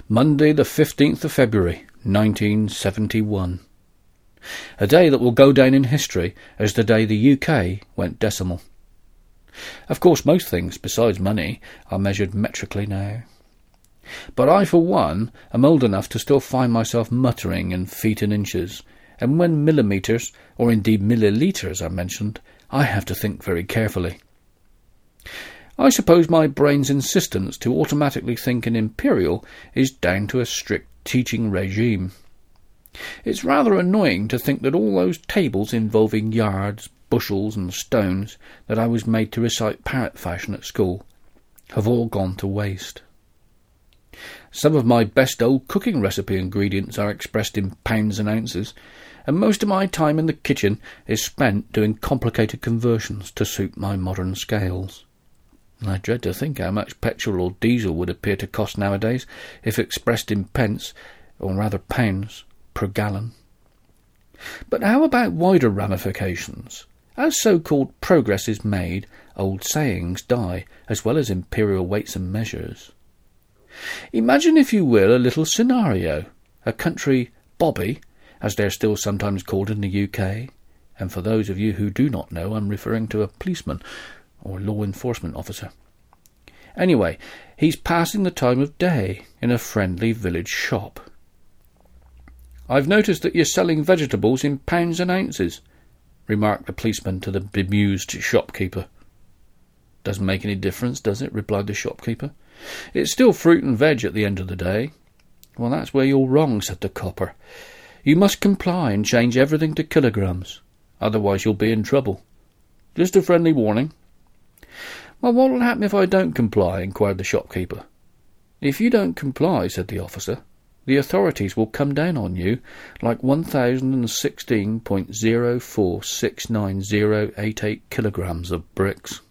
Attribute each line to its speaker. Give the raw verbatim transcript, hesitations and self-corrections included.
Speaker 1: Monday the fifteenth of February, nineteen seventy-one. A day that will go down in history as the day the U K went decimal. Of course, most things, besides money, are measured metrically now. But I, for one, am old enough to still find myself muttering in feet and inches, and when millimetres, or indeed millilitres, are mentioned, I have to think very carefully. I suppose my brain's insistence to automatically think in imperial is down to a strict teaching regime. It's rather annoying to think that all those tables involving yards, bushels and stones that I was made to recite parrot fashion at school have all gone to waste. Some of my best old cooking recipe ingredients are expressed in pounds and ounces, and most of my time in the kitchen is spent doing complicated conversions to suit my modern scales. I dread to think how much petrol or diesel would appear to cost nowadays if expressed in pence, or rather pounds, per gallon. But how about wider ramifications? As so-called progress is made, old sayings die, as well as imperial weights and measures. Imagine, if you will, a little scenario. A country bobby, as they're still sometimes called in the U K, and for those of you who do not know, I'm referring to a policeman or law enforcement officer. Anyway, he's passing the time of day in a friendly village shop. "I've noticed that you're selling vegetables in pounds and ounces," remarked the policeman to the bemused shopkeeper. "Doesn't make any difference, does it?" replied the shopkeeper. "It's still fruit and veg at the end of the day." "Well, that's where you're wrong," said the copper. "You must comply and change everything to kilograms. Otherwise you'll be in trouble. Just a friendly warning." "Well, what'll happen if I don't comply?" inquired the shopkeeper. "If you don't comply," said the officer, "the authorities will come down on you like one thousand sixteen point zero four six nine zero eight eight kilograms of bricks."